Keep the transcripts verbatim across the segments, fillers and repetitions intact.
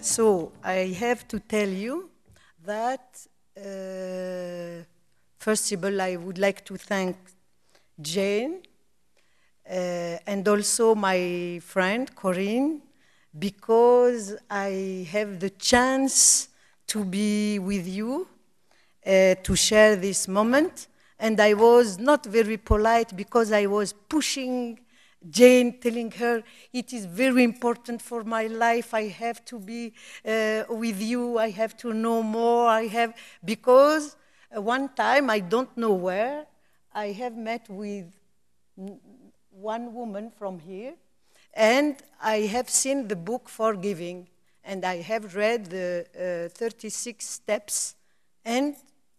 So I have to tell you that, uh, first of all, I would like to thank Jane uh, and also my friend Corinne, because I have the chance to be with you, uh, to share this moment. And I was not very polite because I was pushing Jane, telling her, it is very important for my life, I have to be uh, with you, I have to know more, I have, because uh, one time, I don't know where, I have met with one woman from here, and I have seen the book Forgiving, and I have read the uh, thirty-six steps, and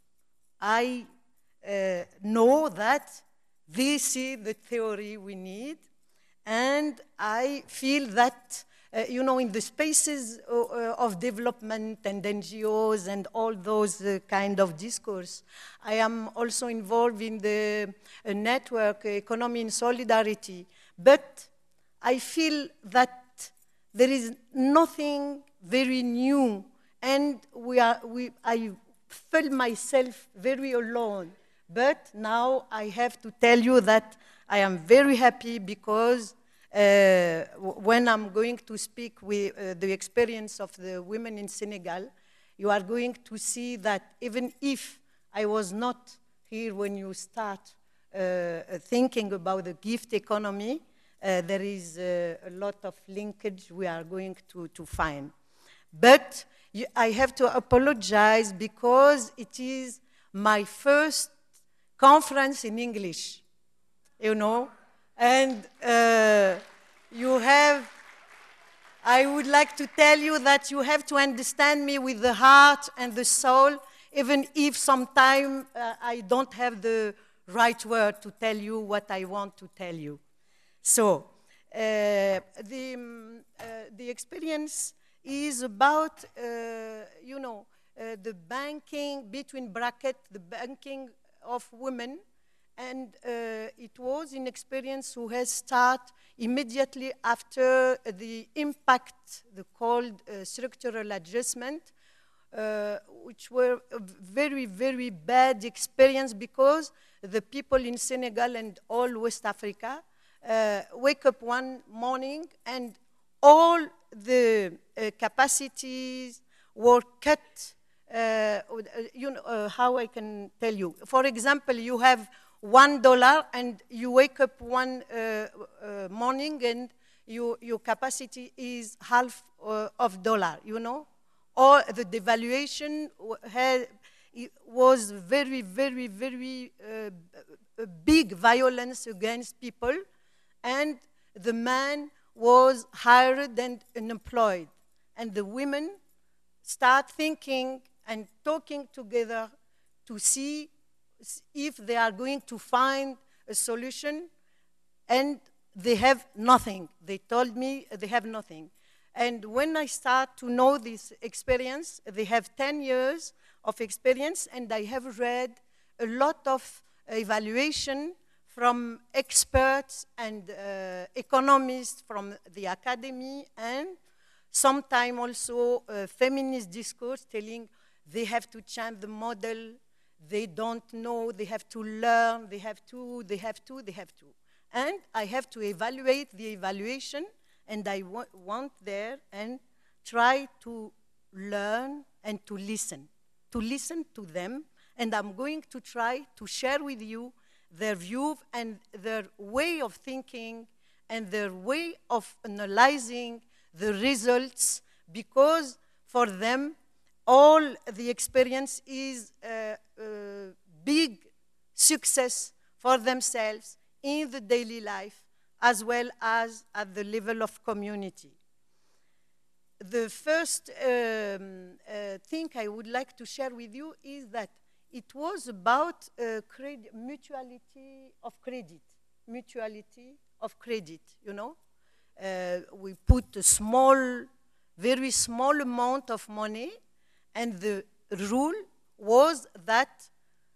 I uh, know that this is the theory we need, and I feel that, uh, you know, in the spaces uh, uh, of development and N G Os and all those uh, kind of discourse, I am also involved in the uh, network uh, Economy in Solidarity, but I feel that there is nothing very new, and we are, we, I felt myself very alone. But now I have to tell you that I am very happy because uh, when I'm going to speak with uh, the experience of the women in Senegal, you are going to see that even if I was not here when you start uh, thinking about the gift economy, uh, there is uh, a lot of linkage we are going to, to find. But you, I have to apologize because it is my first conference in English, you know, and uh, you have, I would like to tell you that you have to understand me with the heart and the soul, even if sometimes uh, I don't have the right word to tell you what I want to tell you. So, uh, the, um, uh, the experience is about, uh, you know, uh, the banking, between brackets, the banking of women, and uh, it was an experience who has started immediately after the impact, the called uh, structural adjustment, uh, which were a very, very bad experience because the people in Senegal and all West Africa uh, wake up one morning and all the uh, capacities were cut. Uh, you know, uh, how I can tell you. For example, you have one dollar and you wake up one uh, uh, morning and you, your capacity is half uh, of dollar, you know? Or the devaluation had, was very, very, very uh, big violence against people, and the man was hired and unemployed, and the women start thinking and talking together to see if they are going to find a solution, and they have nothing. They told me they have nothing. And when I start to know this experience, they have ten years of experience, and I have read a lot of evaluation from experts and uh, economists from the academy, and sometimes also uh, feminist discourse telling they have to change the model, they don't know, they have to learn, they have to, they have to, they have to. And I have to evaluate the evaluation, and I wa want there and try to learn and to listen, to listen to them, and I'm going to try to share with you their view and their way of thinking and their way of analyzing the results, because for them, all the experience is a, a big success for themselves in the daily life, as well as at the level of community. The first um, uh, thing I would like to share with you is that it was about uh, mutuality of credit, mutuality of credit, you know. Uh, we put a small, very small amount of money, and the rule was that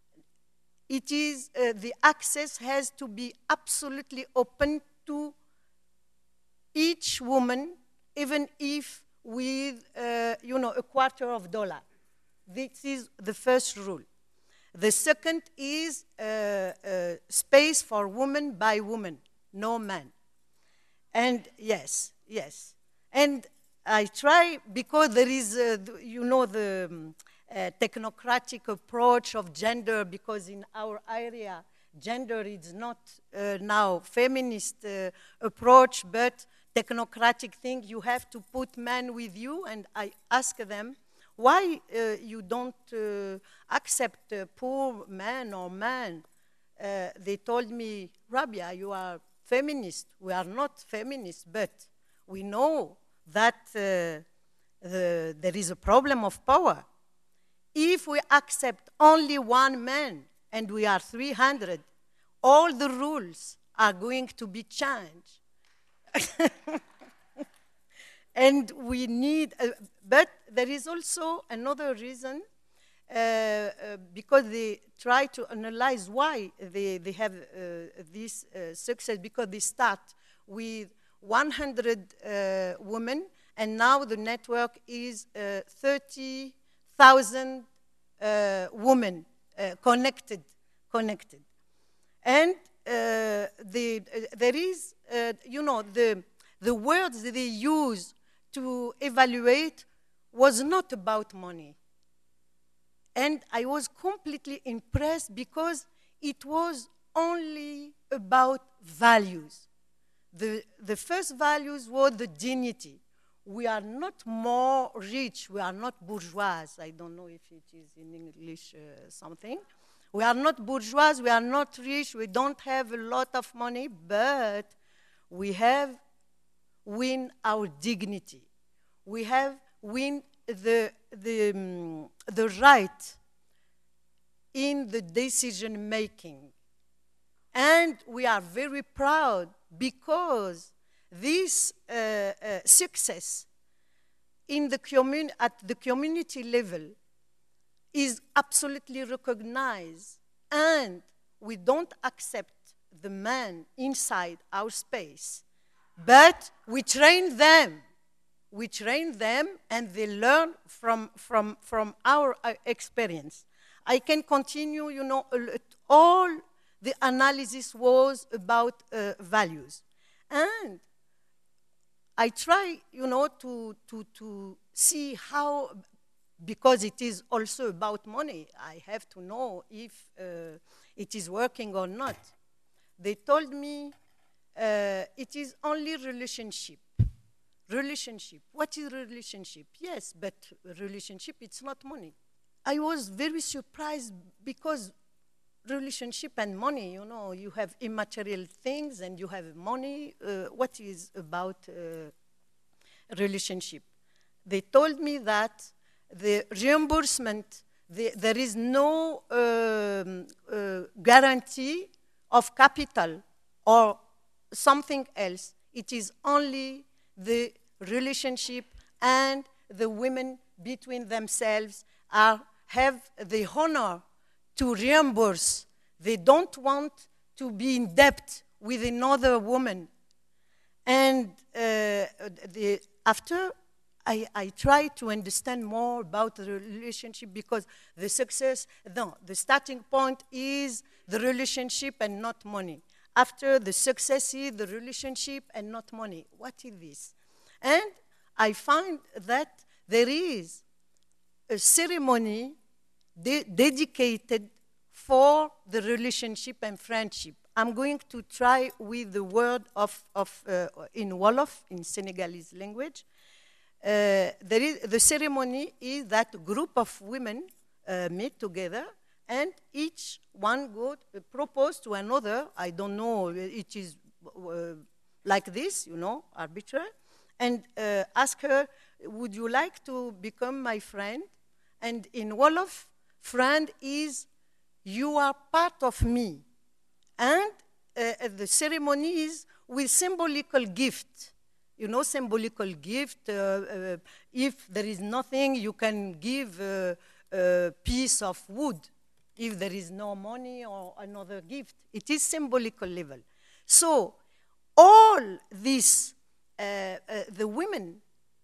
it is, uh, the access has to be absolutely open to each woman, even if with, uh, you know, a quarter of dollar. This is the first rule. The second is uh, uh, space for woman by woman, no man. And yes, yes. And I try, because there is, uh, you know, the um, uh, technocratic approach of gender, because in our area, gender is not uh, now feminist uh, approach, but technocratic thing. You have to put men with you, and I ask them, why uh, you don't uh, accept uh, poor men or men? Uh, they told me, Rabia, you are feminist. We are not feminists, but we know that uh, the, there is a problem of power. If we accept only one man and we are three hundred, all the rules are going to be changed. And we need, uh, but there is also another reason, uh, uh, because they try to analyze why they, they have uh, this uh, success, because they start with one hundred uh, women, and now the network is uh, thirty thousand uh, women uh, connected, connected. And uh, the, uh, there is, uh, you know, the, the words that they use to evaluate was not about money. And I was completely impressed because it was only about values. The, the first values were the dignity. We are not more rich, we are not bourgeois. I don't know if it is in English uh, something. We are not bourgeois, we are not rich, we don't have a lot of money, but we have win our dignity. We have win the, the, um, the right in the decision making. And we are very proud because this uh, uh, success in the commun at the community level is absolutely recognized, and we don't accept the man inside our space, but we train them. We train them, and they learn from, from, from our uh, experience. I can continue, you know, all the analysis was about uh, values. And I try, you know, to, to, to see how, because it is also about money, I have to know if uh, it is working or not. They told me uh, it is only relationship. Relationship. What is relationship? Yes, but relationship, it's not money. I was very surprised because relationship and money, you know, you have immaterial things and you have money. Uh, what is about uh, relationship? They told me that the reimbursement, the, there is no um, uh, guarantee of capital or something else. It is only the relationship, and the women between themselves are, have the honor to reimburse. They don't want to be in debt with another woman. And uh, the, after I, I try to understand more about the relationship, because the success, no, the starting point is the relationship and not money. After the success is the relationship and not money. What is this? And I find that there is a ceremony de dedicated for the relationship and friendship. I'm going to try with the word of, of uh, in Wolof, in Senegalese language. Uh, there is, the ceremony is that a group of women uh, meet together, and each one go uh, propose to another. I don't know, it is uh, like this, you know, arbitrary, and uh, ask her, would you like to become my friend? And in Wolof, friend is, you are part of me. And uh, the ceremony is with symbolical gift. You know, symbolical gift. Uh, uh, if there is nothing, you can give uh, a piece of wood. If there is no money or another gift, it is symbolical level. So all this, uh, uh, the women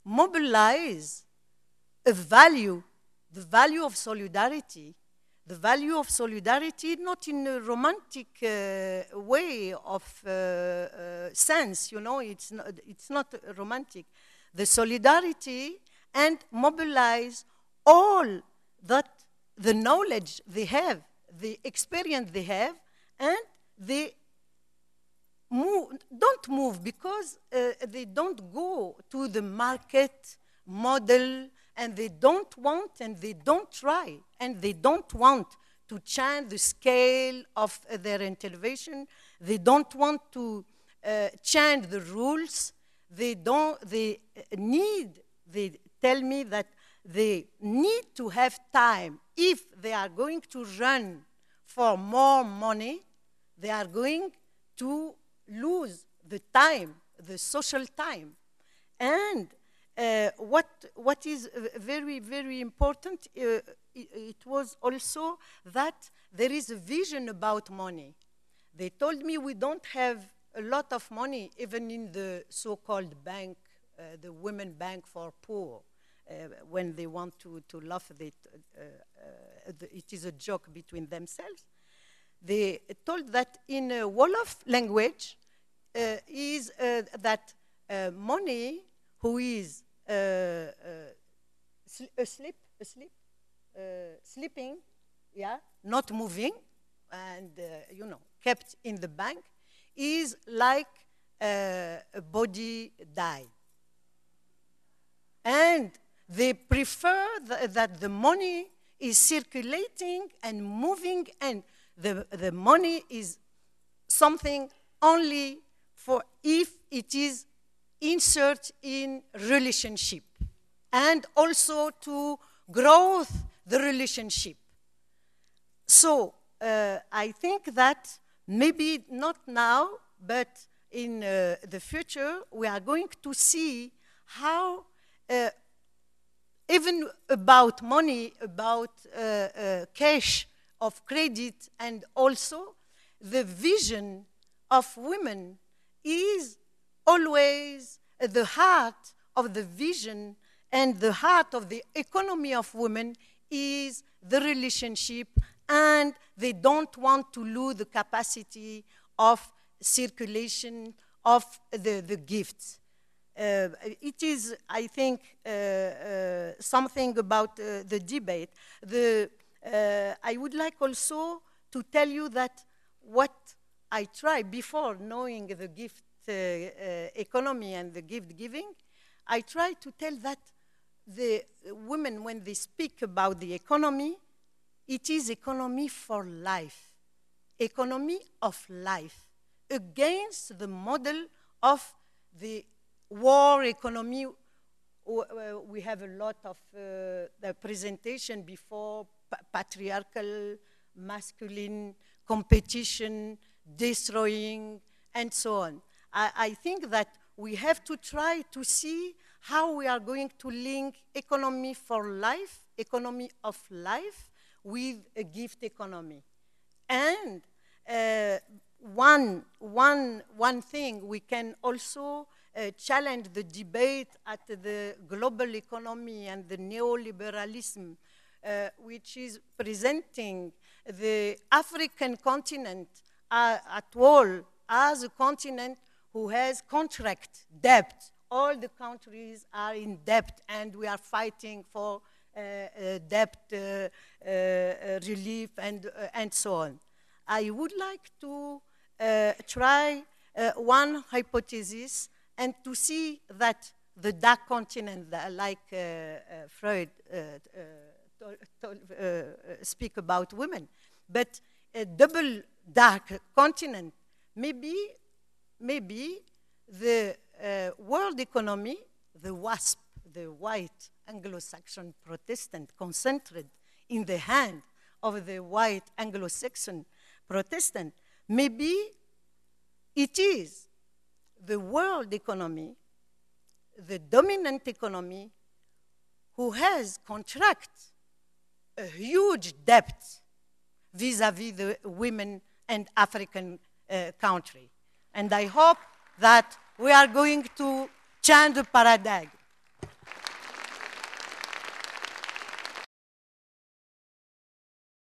mobilize a value, the value of solidarity, the value of solidarity not in a romantic uh, way of uh, uh, sense, you know, it's not, it's not romantic. The solidarity and mobilize all that the knowledge they have, the experience they have, and they move, don't move because uh, they don't go to the market model, and they don't want and they don't try and they don't want to change the scale of uh, their intervention. They don't want to uh, change the rules. They don't, they need, they tell me that they need to have time. If they are going to run for more money, they are going to lose the time, the social time. And uh, what, what is very, very important, uh, it, it was also that there is a vision about money. They told me we don't have a lot of money, even in the so-called bank, uh, the Women Bank for Poor. Uh, when they want to, to laugh, they, uh, uh, the, it is a joke between themselves. They told that in a Wolof language uh, is uh, that uh, money who is uh, uh, sl asleep, asleep, uh, sleeping, yeah, not moving, and uh, you know, kept in the bank, is like uh, a body died. And they prefer th that the money is circulating and moving, and the, the money is something only for if it is insert in relationship, and also to growth the relationship. So uh, I think that maybe not now, but in uh, the future, we are going to see how uh, even about money, about uh, uh, cash of credit, and also the vision of women is always at the heart of the vision, and the heart of the economy of women is the relationship, and they don't want to lose the capacity of circulation of the, the gifts. Uh, it is, I think, uh, uh, something about uh, the debate. The, uh, I would like also to tell you that what I tried before knowing the gift uh, uh, economy and the gift giving, I try to tell that the women, when they speak about the economy, it is economy for life, economy of life, against the model of the war economy. We have a lot of uh, the presentation before, patriarchal, masculine, competition, destroying, and so on. I, I think that we have to try to see how we are going to link economy for life, economy of life, with a gift economy. And uh, one, one, one thing we can also uh, challenge the debate at the global economy and the neoliberalism, uh, which is presenting the African continent uh, at all as a continent who has contract debt. All the countries are in debt, and we are fighting for uh, uh, debt uh, uh, relief and, uh, and so on. I would like to uh, try uh, one hypothesis and to see that the dark continent, like uh, uh, Freud uh, uh, told, uh, speak about women, but a double dark continent, maybe, maybe the uh, world economy, the WASP, the white Anglo-Saxon Protestant, concentrated in the hand of the white Anglo-Saxon Protestant, maybe it is the world economy, the dominant economy, who has contracted a huge debt vis-à-vis the women and African uh, country. And I hope that we are going to change the paradigm.